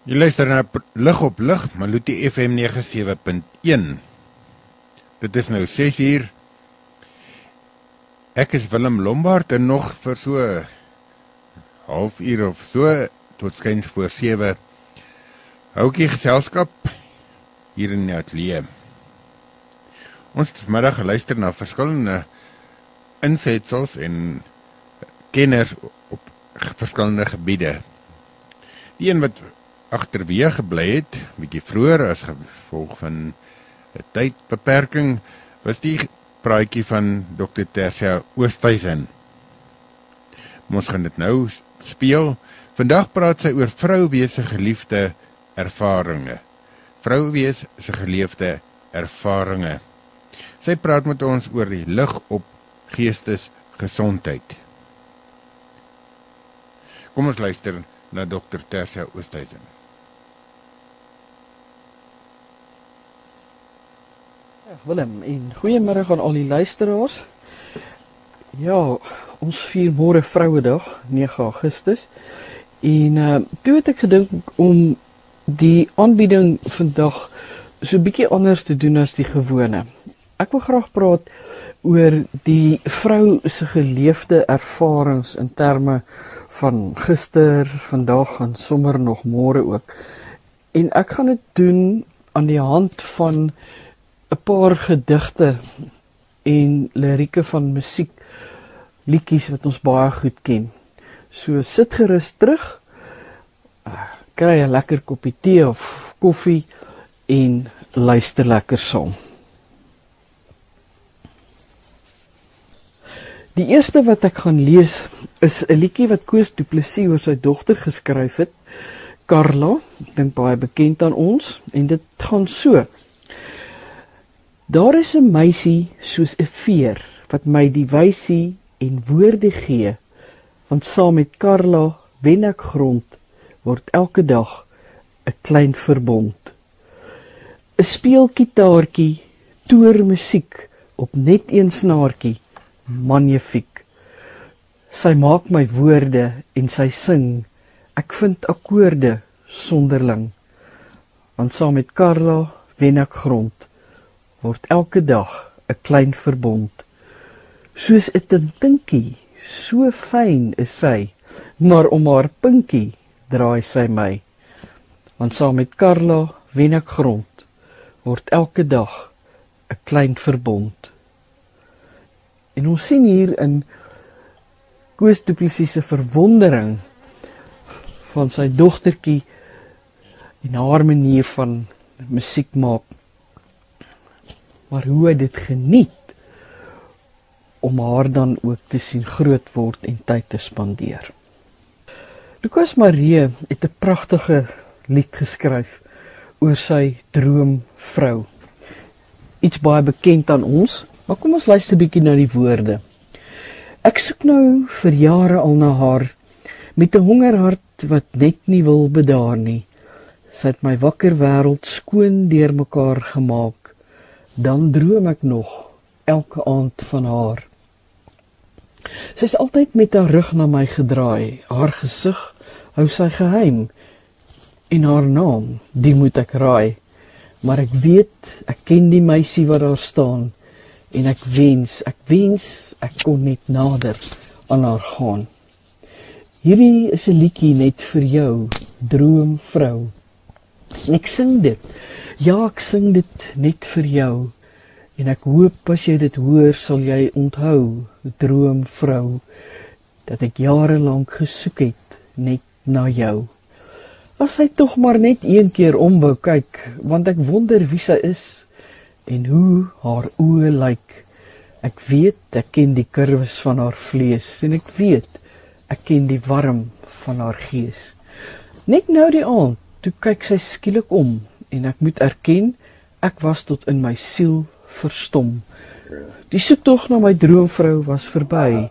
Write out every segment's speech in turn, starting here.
Jy luister na Lig op Lig, Maluti FM 97.1. Dit is nou 6:00. Ek is Willem Lombard en nog vir so halfuur of so, tot skuins voor 7, hou ek geselskap hier in die ateljee. Ons het vanmiddag geluister na verskillende insetsels en kenners op verskillende gebiede. Die een wat agterweë gebly het, bietjie vroeër as gevolg van 'n tydbeperking, was die praatjie van Dr. Tersia Oosthuizen. Ons gaan dit nou speel. Vandag praat sy oor vrouwees se geliefde ervarings. Vrouwees se geliefde ervarings. Sy praat met ons oor die lig op geestesgesondheid. Kom ons luister na Dr. Tersia Oosthuizen. Willem, en goeiemiddag aan al die luisteraars. Ja, ons vier môre Vrouedag, 9 Augustus. En toe het ek gedink om die aanbieding vandag so bietjie anders te doen as die gewone. Ek wil graag praat oor die vrou se geleefde ervarings in terme van gister, vandag en sommer nog môre ook. En ek gaan dit doen aan die hand van 'n paar gedigte en lirieke van musiek, liedjies wat ons baie goed ken. So sit gerus terug, kry 'n lekker koppie tee of koffie en luister lekker saam. Die eerste wat ek gaan lees is 'n liedjie wat Koos Du Plessis oor sy dogter geskryf het, Carla, ek dink baie bekend aan ons, en dit gaan so. Daar is 'n meisie soos 'n veer, wat my die wysie en woorde gee, want saam met Carla wen ek grond, word elke dag 'n klein verbond. 'n Speelkitaartjie, toer musiek, op net een snaartjie, magnifiek. Sy maak my woorde en sy sing, ek vind akkoorde sonderling, want saam met Carla wen ek grond, word elke dag 'n klein verbond. Soos 'n tintinkie, so fyn is sy, maar om haar pinkie draai sy my, want saam met Carla wen ek grond, word elke dag 'n klein verbond. En ons sien hier in Koos Du Plessis se verwondering van sy dogtertjie en haar manier van musiek maak, maar hoe hy dit geniet om haar dan ook te sien groot word en tyd te spandeer. Lucas Maree het 'n pragtige lied geskryf oor sy droomvrou. Iets baie bekend aan ons, maar kom ons luister 'n bietjie na die woorde. Ek soek nou vir jare al na haar, met 'n hongerhart wat net nie wil bedaar nie. Sy het my wakker wêreld skoon deurmekaar gemaak, dan droom ek nog elke aand van haar. Sy is altyd met haar rug na my gedraai, haar gesig hou sy geheim, en haar naam, die moet ek raai, maar ek weet, ek ken die meisie wat daar staan, en ek wens, ek kon net nader aan haar gaan. Hierdie is 'n liedjie net vir jou, droomvrou. En ek sing dit, ja, ek sing dit net vir jou, en ek hoop as jy dit hoor, sal jy onthou, droomvrou, dat ek jare lank gesoek het, net na jou. As sy tog maar net een keer om wou kyk, want ek wonder wie sy is, en hoe haar oë lyk. Ek weet, ek ken die kurwes van haar vlees, en ek weet, ek ken die warm van haar gees. Net nou die aand, toe kyk sy skielik om, en ek moet erken, ek was tot in my siel verstom. Die soektog na my droomvrou was verby,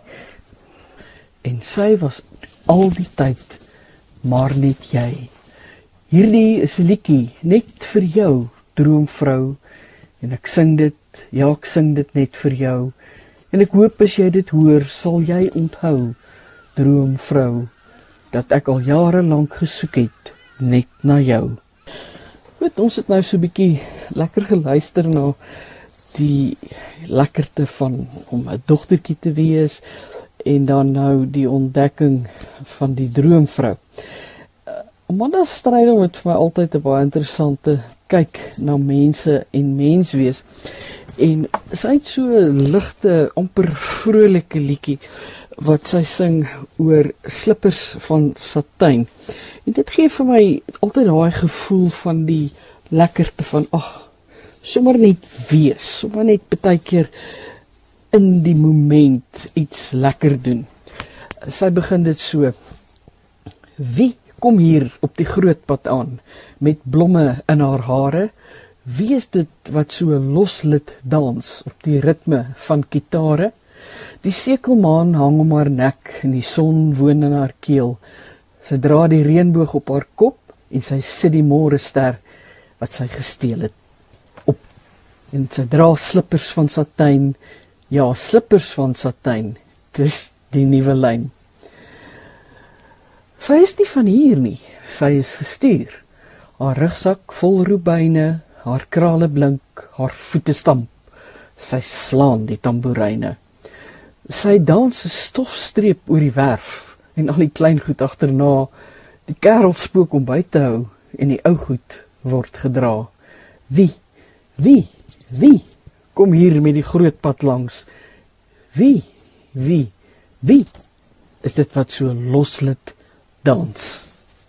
en sy was al die tyd, maar net jy. Hierdie is 'n liedjie net vir jou, droomvrou, en ek sing dit, ja, ek sing dit net vir jou, en ek hoop as jy dit hoor, sal jy onthou, droomvrou, dat ek al jare lank gesoek het, net na jou. Goed, ons het nou so 'n bietjie lekker geluister na die lekkerte van om 'n dogtertjie te wees en dan nou die ontdekking van die droomvrou. Amanda Strydom het vir my altyd 'n baie interessante kyk na mense en menswees. En sy het so 'n ligte, amper vrolike liedjie wat sy sing oor slippers van satijn. En dit gee vir my altyd daai gevoel van die lekkerte van, sommer net wees, sommer net partykeer in die moment iets lekker doen. Sy begin dit so: wie kom hier op die groot pad aan, met blomme in haar hare? Wie is dit wat so loslit dans op die ritme van kitare? Die sekelmaan hang om haar nek en die son woon in haar keel. Sy dra die reënboog op haar kop en sy sit die môrester wat sy gesteel het op. En sy dra slippers van satijn, ja, slippers van satijn, dis die nuwe lyn. Sy is nie van hier nie, sy is gestuur. Haar rugsak vol roebyne, haar krale blink, haar voete stamp, sy slaan die tamboeryne. Sy dans 'n stofstreep oor die werf en al die klein goed agterna. Die kerel spook om by te hou en die ou goed word gedra. Wie kom hier met die groot pad langs? Wie is dit wat so loslit dans?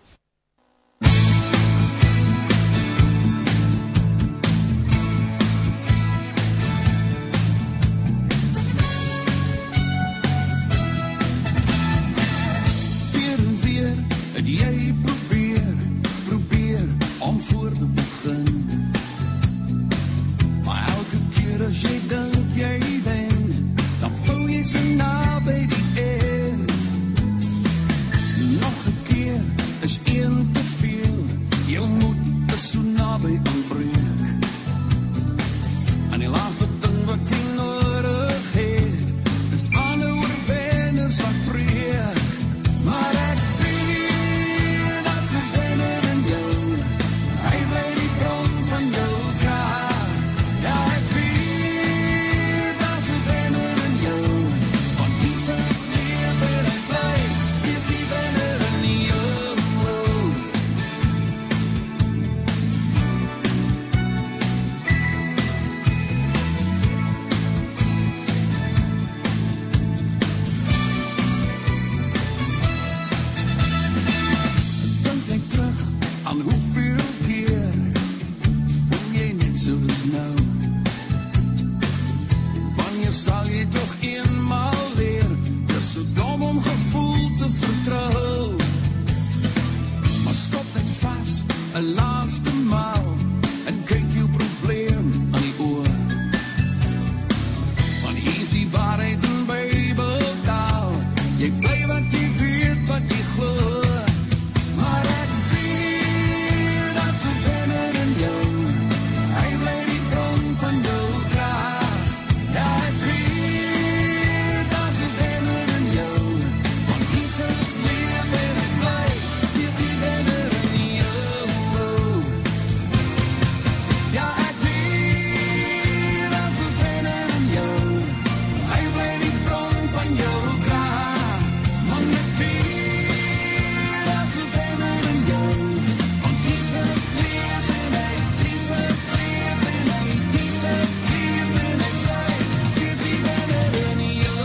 Jy probeer om voor te begin. Maar elke keer as jy dink jy wen, dan voel jy so naby die eind. Nog 'n keer is een te veel, jou moed is so naby aanbreek. En die laaste ding wat jy nodig het, is ander oorwenners wat breek. Maar ek sal jy toch eenmaal leer, dis so dom om gevoel te vertrou. Maar skop net vas, 'n laaste maal, en kyk jou probleem aan die oor. Want hier is die waarheid in Bybeltaal, jy bly wat jy weet, wat jy glo. Maar ek weet, dat se wenner in jou, hy bly die bron van jou kraag. Ja, ek weet, dat se wenner in jou, want Jesus leef en ek bly, steeds die wenner in jou. Ja, ek weet, dat se wenner in jou, hy bly die bron van jou kraag. Want ek weet, dat se wenner in jou, want Jesus leef en ek, Jesus leef en ek, Jesus leef en ek bly, steeds die wenner in jou.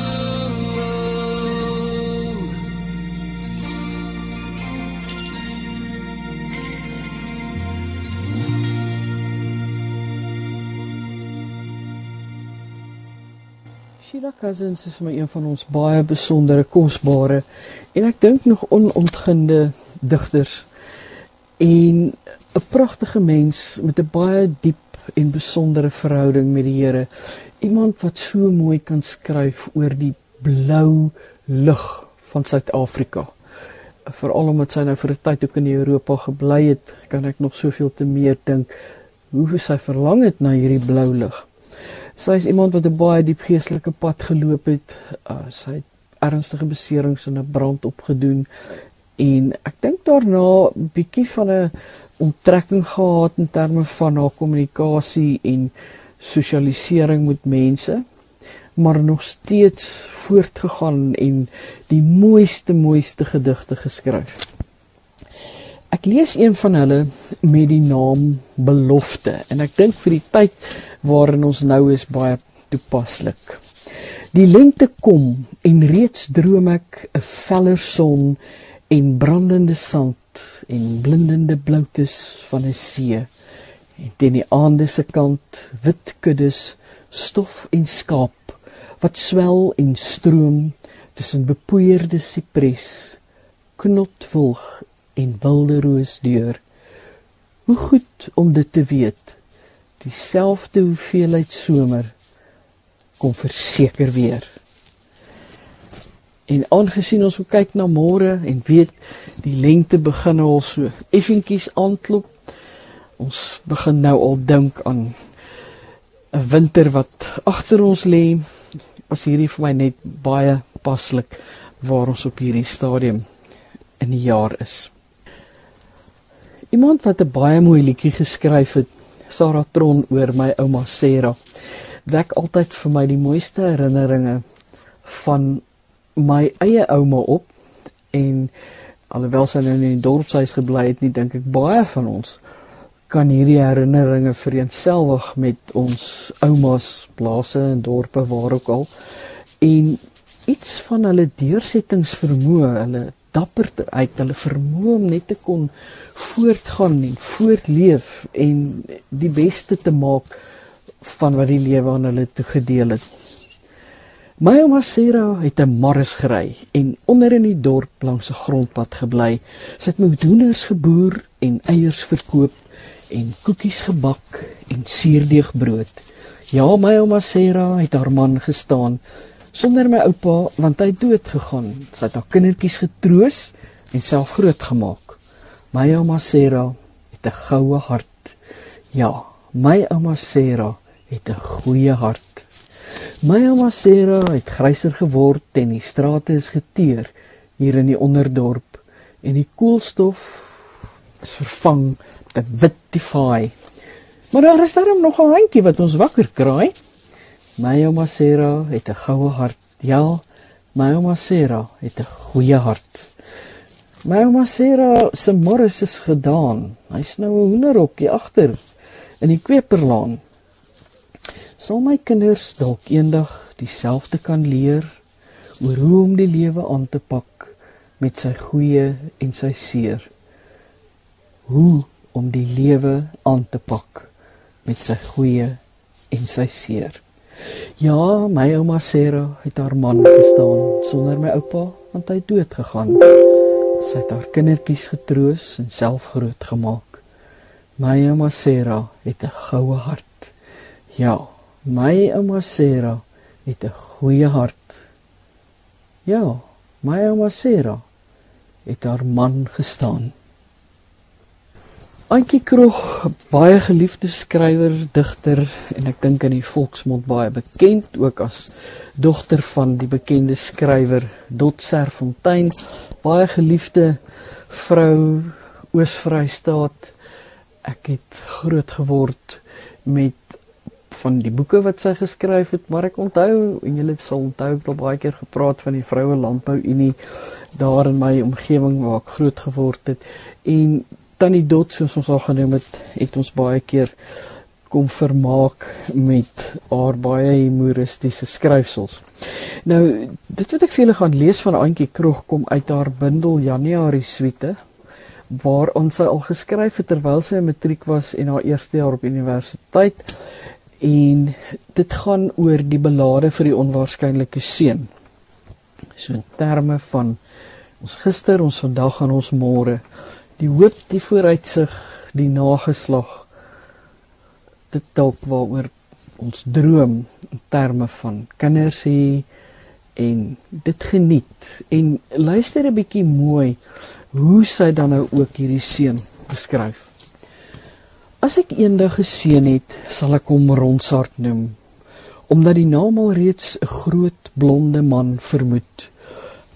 Sheila Cousins is vir my een van ons baie besondere, kosbare en ek dink nog onontginde digters. En 'n pragtige mens met 'n baie diep en besondere verhouding met die Here. Iemand wat so mooi kan skryf oor die blou lug van Suid-Afrika. Veral omdat sy nou vir 'n tyd ook in Europa gebly het, kan ek nog soveel te meer dink hoe sy verlang het na hierdie blou lug. Sy is iemand wat 'n baie diep geestelike pad geloop het. Sy het ernstige beserings in 'n brand opgedoen En ek dink daarna 'n bietjie van 'n onttrekking gehad in terme van haar kommunikasie en sosialisering met mense, maar nog steeds voortgegaan en die mooiste gedigte geskryf. Ek lees een van hulle met die naam Belofte, en ek dink vir die tyd waarin ons nou is baie toepaslik. Die lente kom en reeds droom ek 'n feller son en brandende sand en blindende bloutes van 'n see, en teen die aande se kant wit kuddes, stof en skaap, wat swel en stroom tussen bepoeierde sipres, knotwilg en wilde roosdeur. Hoe goed om dit te weet, dieselfde hoeveelheid somer kom verseker weer. En aangesien ons kyk na môre en weet die lente begin al so effentjies aanklop, ons begin nou al dink aan 'n winter wat agter ons lê, was hierdie vir my net baie paslik waar ons op hierdie stadium in die jaar is. Iemand wat 'n baie mooi liedjie geskryf het, Sarah Tron, oor my ouma Sarah, wek altyd vir my die mooiste herinneringe van my eie ouma op, en alhoewel sy nou in die dorpshuis gebly het nie, dink ek baie van ons kan hierdie herinneringe vereenselwig met ons oumas, plase en dorpe, waar ook al, en iets van hulle deursettingsvermoë, hulle dapperheid, hulle vermoë om net te kon voortgaan en voortleef en die beste te maak van wat die lewe aan hulle toegedeel het. My ouma Sarah het 'n marres gery en onder in die dorp langs 'n grondpad gebly. Sy het met hoenders geboer en eiers verkoop en koekies gebak en suurdeegbrood. Ja, my ouma Sarah het haar man gestaan sonder my oupa, want hy het dood gegaan. Sy het haar kindertjies getroos en self grootgemaak. My ouma Sarah het 'n goue hart. Ja, my ouma Sarah het 'n goeie hart. My ouma Sarah het gryser geword en die strate is geteer hier in die onderdorp en die koolstof is vervang met 'n wit tifaai. Maar daar is daarom nog 'n handjie wat ons wakker kraai. My ouma Sarah het 'n goue hart. Ja, my ouma Sarah het 'n goeie hart. My ouma Sarah se morris is gedaan. Hy's nou 'n hoenderhokkie agter in die Kweperlaan. Sal my kinders dalk eendag dieselfde kan leer oor hoe om die lewe aan te pak met sy goeie en sy seer. Hoe om die lewe aan te pak met sy goeie en sy seer. Ja, my ouma Sarah het haar man gestaan sonder my oupa, want hy het dood gegaan. Sy het haar kindertjies getroos en self groot gemaak. My ouma Sarah het 'n goue hart. Ja, my ouma Sarah het 'n goeie hart. Ja, my ouma Sarah het haar man gestaan. Auntie Krog, baie geliefde skrywer, digter en ek dink in die volksmond baie bekend, ook as dogter van die bekende skrywer Dot Serfontein, baie geliefde vrou, Oos-Vrystaat. Ek het groot geword met van die boeke wat sy geskryf het, maar ek onthou, en julle sal onthou, ek het al baie keer gepraat van die Vroue Landbou Unie, daar in my omgewing waar ek groot geword het, en Tannie Dot, soos ons al genoem het ons baie keer kom vermaak met haar baie humoristiese skryfsels. Nou, dit wat ek vir julle gaan lees van Auntie Krog kom uit haar bundel Januarie Suite, waaraan sy al geskryf het terwyl sy in matriek was en haar eerste jaar op universiteit, en dit gaan oor die belade vir die onwaarskynlike seun. So in terme van ons gister, ons vandag en ons môre, die hoop, die vooruitsig, die nageslag, dit dalk waaroor ons droom in terme van kinders hê en dit geniet. En luister 'n bietjie mooi hoe sy dan nou ook hierdie seun beskryf. As ek eendag 'n seun het, sal ek hom Ronsard noem, omdat die naam al reeds 'n groot blonde man vermoed.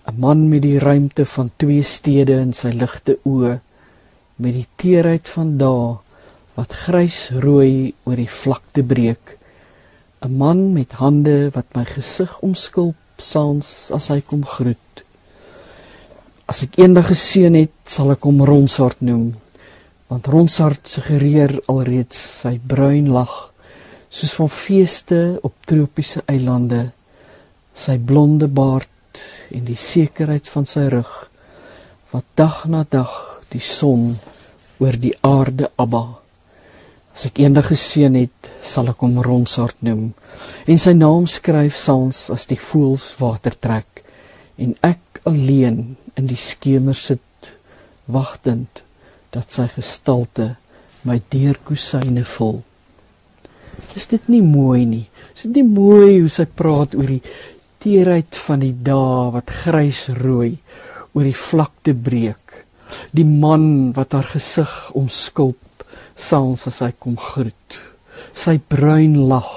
'n man met die ruimte van 2 stede in sy ligte oë, met die teerheid van dae wat grys-rooi oor die vlakte breek. 'n man met hande wat my gesig omskulp saans as hy kom groet. As ek eendag 'n seun het, sal ek hom Ronsard noem, want Ronsard suggereer alreeds sy bruin lag, soos van feeste op tropiese eilande, sy blonde baard en die sekerheid van sy rug, wat dag na dag die son oor die aarde abba. As ek eendag 'n seun het, sal ek hom Ronsard noem, en sy naam skryf saans as die voëls water trek, en ek alleen in die skemer sit, wagtend dat sy gestalte my deurkusyne vul. Is dit nie mooi nie? Is dit nie mooi hoe sy praat oor die teerheid van die dae wat grys-rooi oor die vlakte breek? Die man wat haar gesig omskulp saans as hy kom groet, sy bruin lag,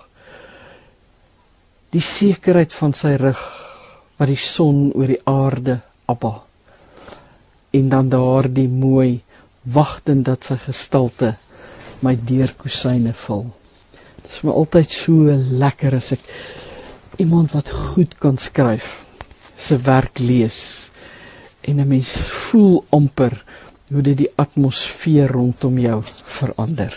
die sekerheid van sy rug wat die son oor die aarde abba, en dan daar die mooi wagtend dat sy gestalte my deurkusyne vul. Dit is my altyd so lekker as ek iemand wat goed kan skryf sy werk lees, en 'n mens voel amper hoe dit die atmosfeer rondom jou verander.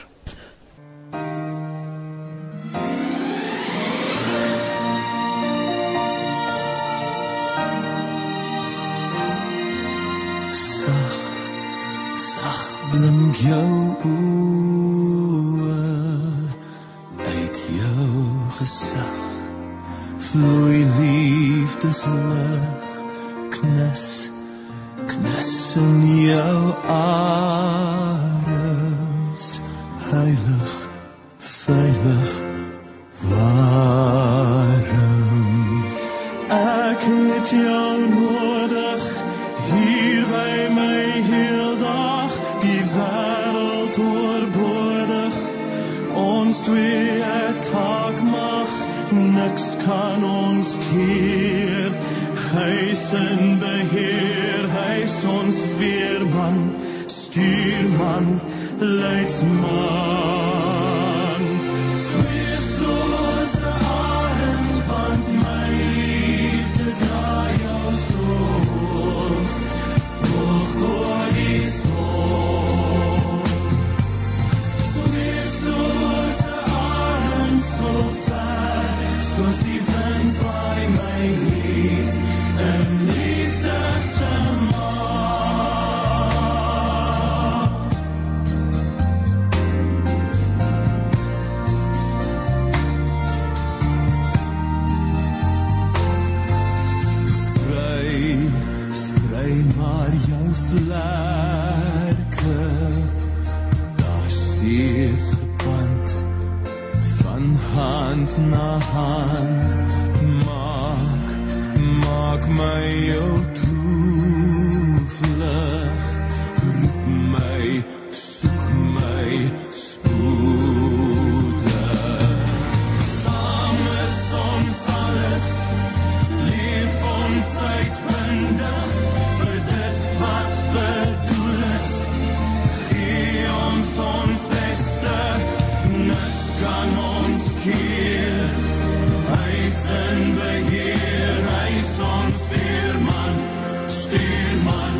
Sag blink jou oë uit jou gesig, vloei liefdeslig, knus in jou arms, heilig, veilig, warm. Ek het jou nodig, hier by my heel dag, die wêreld oorbodig, ons twee taak mag, niks kan ons keer, hy's in beheer, hy's ons veerman, stuurman, leidsman. Sweef soos 'n arend, want my liefde draai jou so hoog, hoog oor die son. Sweef soos 'n arend, so ver, soos die wind vaai my lief, en liefde se maag. Sprei maar jou vlerke, daar steeds 'n band, van hand na hand, maak my jou toevlug, roep my, soek my, spoedig. Saam is ons alles, leef ons uitbundig, vir dit wat bedoel is, gee ons beste, niks kan ons keer, hy's in beheer, hy's ons veerman, stuurman,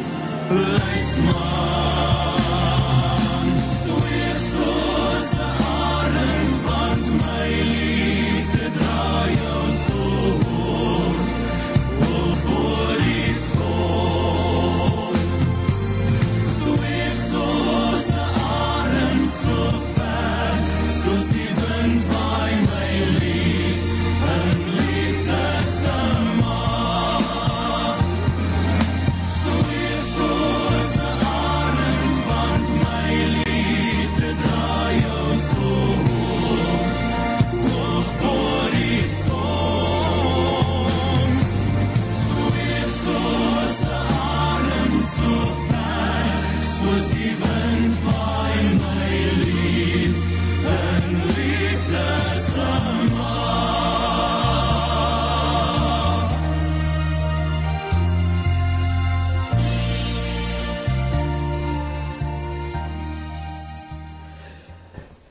leidsman. Sweef soos 'n arend, want my liefde draai jou so hoog, hoog oor die son. Sweef soos 'n arend, so ver, soos die wind vaai my lief, en liefde se maag. Sweef soos 'n arend, want my liefde draai jou so hoog, hoog oor die son. Sweef soos 'n arend, so ver, soos die wind vaai my lief, en liefde se maag.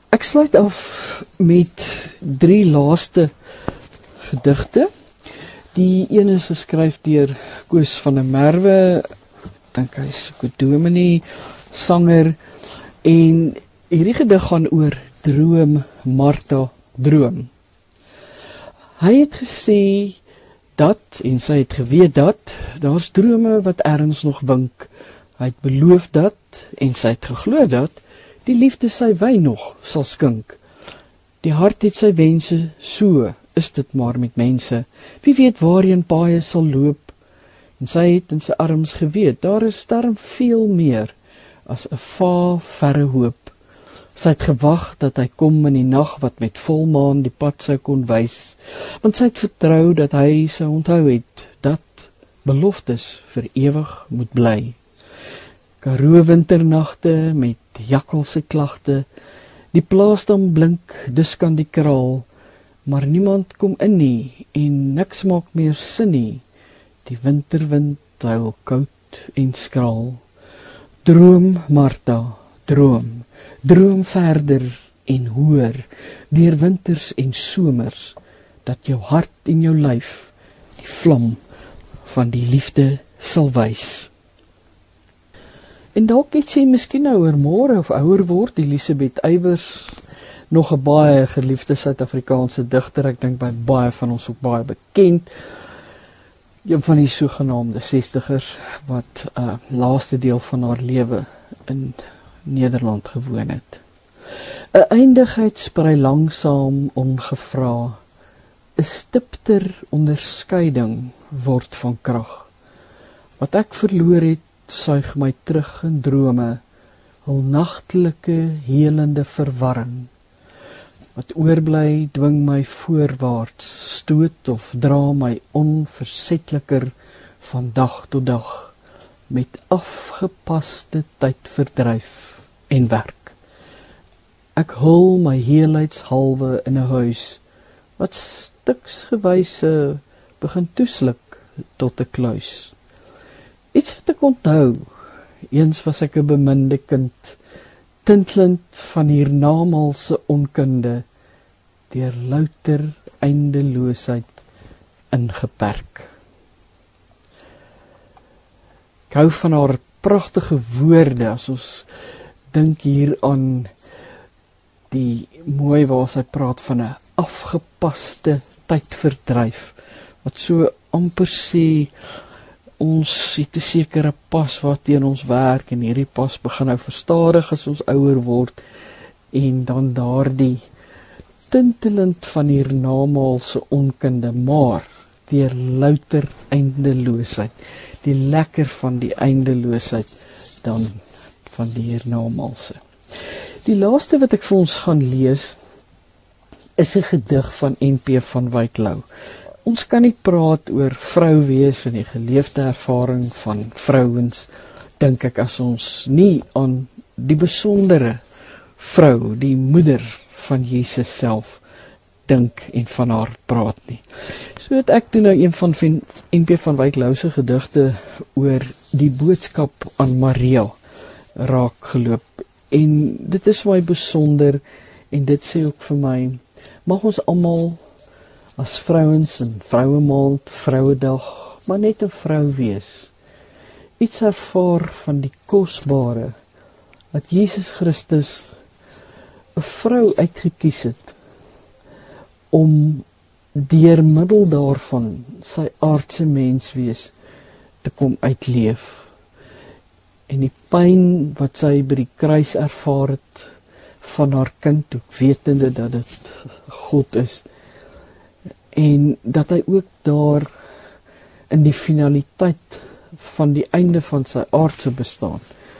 Ek sluit af met 3 laaste gedigte. Die een is geskryf deur Koos van der Merwe, ek dink hy is ook 'n dominee, sanger, en hierdie gedig gaan oor droom, Martha, droom. Hy het gesê dat, en sy het geweet dat, daar's drome wat ergens nog wink. Hy het beloof dat, en sy het geglo dat, die liefde sy wy nog sal skink. Die hart het sy wense, so is dit maar met mense. Wie weet waarheen paaie sal loop, en sy het in sy arms geweet, daar is darm veel meer as 'n verre hoop. Sy het gewag dat hy kom in die nag wat met volmaan die pad sou kon wys, want sy het vertrou dat hy sou onthou het, dat beloftes vir ewig moet bly. Karoo winternagte met jakkalse klagte, die plaasdam blink, dus kan die kraal, maar niemand kom in nie, en niks maak meer sin nie, die winterwind huil koud en skraal. Droom, Martha, droom, droom verder en hoor, deur winters en somers, dat jou hart en jou lyf die vlam van die liefde sal wys. En dalk het sy miskien nou oor môre of ouer word, Elisabeth Eybers, nog 'n baie geliefde Suid-Afrikaanse digter, ek dink by baie van ons ook baie bekend, een van die sogenaamde 60ers, wat laaste deel van haar lewe in Nederland gewoon het. 'n Eindigheid sprei langsaam ongevra, 'n stipter onderskeiding word van krag. Wat ek verloor het, suig my terug in drome, hul nagtelike helende verwarring. Wat oorbly dwing my voorwaarts, stoot of dra my onversetliker van dag tot dag, met afgepaste tydverdryf en werk. Ek hul my heelheidshalwe in 'n huis, wat stuksgewyse begin toesluk tot 'n kluis. Iets wat ek onthou, eens was ek 'n beminde kind, tintlend van hiernamaals onkunde, deur louter eindeloosheid ingeperk. Ek hou van haar pragtige woorde, as ons dink hier aan die mooi waar sy praat van 'n afgepaste tydverdryf, wat so amper sê, ons het 'n sekere pas wat teen ons werk, en hierdie pas begin nou verstadig as ons ouer word, en dan daardie tintelend van hiernamaals onkunde, maar deur louter eindeloosheid, die lekker van die eindeloosheid dan van die hiernamaals. Die laaste wat ek vir ons gaan lees, is 'n gedig van NP van Wyk Louw. Ons kan nie praat oor vrou wees en die geleefde ervaring van vrouens, dink ek, as ons nie aan die besondere vrou, die moeder van Jesus self, dink en van haar praat nie. So het ek toe nou een van NP van Wyk Louw se gedigte oor die boodskap aan Maria raak geloop. En dit is my besonder, en dit sê ook vir my, mag ons almal as vrouens in Vrouemaand, Vrouedag, maar net 'n vrou wees. Iets ervaar van die kosbare, dat Jesus Christus 'n vrou uitgekies het, om deur middel daarvan sy aardse menswees te kom uitleef. En die pyn wat sy by die kruis ervaar het, van haar kind, ook wetende dat dit God is, en dat hy ook daar in die finaliteit van die einde van sy aardse bestaan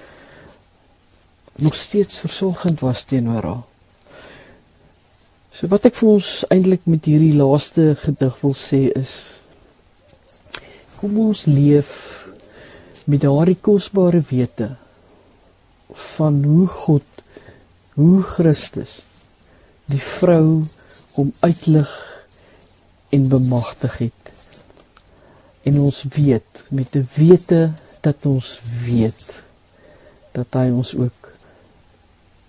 nog steeds versorgend was teenoor haar. So wat ek vir ons eintlik met hierdie laaste gedig wil sê is, kom ons leef met daardie kosbare wete van hoe God, hoe Christus die vrou kom uitlig en bemagtig het. En ons weet, met die wete dat ons weet, dat hy ons ook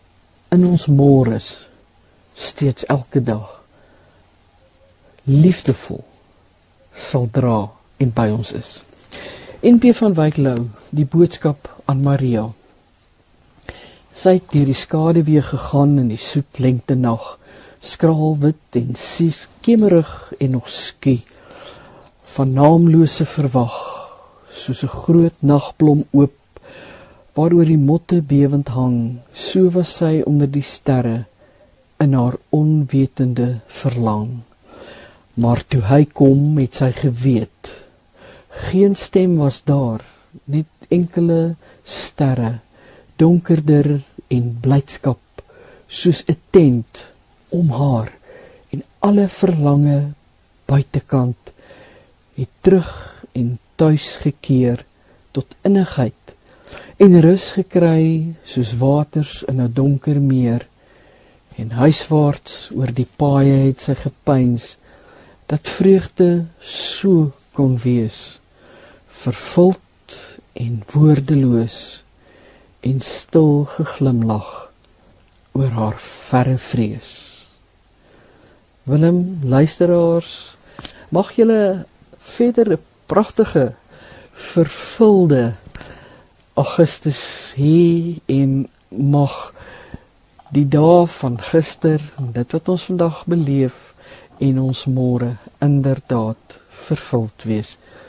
in ons môres, steeds elke dag, liefdevol sal dra en by ons is. NP van Wyk Lou, die boodskap aan Maria. Sy het deur die skaduwee gegaan in die soet lengte nag, skraalwit en skemerig en nog skie, van naamlose verwag, soos 'n groot nagblom oop, waaroor die motte bewend hang, so was sy onder die sterre, in haar onwetende verlang. Maar toe hy kom, het sy geweet, geen stem was daar, net enkele sterre, donkerder en blydskap, soos 'n tent om haar, en alle verlange buitekant, het terug en tuis gekeer tot innigheid, en rus gekry soos waters in 'n donker meer, en huiswaarts oor die paaie het sy gepyns, dat vreugde so kon wees, vervuld en woordeloos, en stil geglimlag oor haar verre vrees. Willem, luisteraars, mag julle verder 'n pragtige, vervulde Augustus hê en mag die dae van gister, dit wat ons vandag beleef en ons môre inderdaad vervuld wees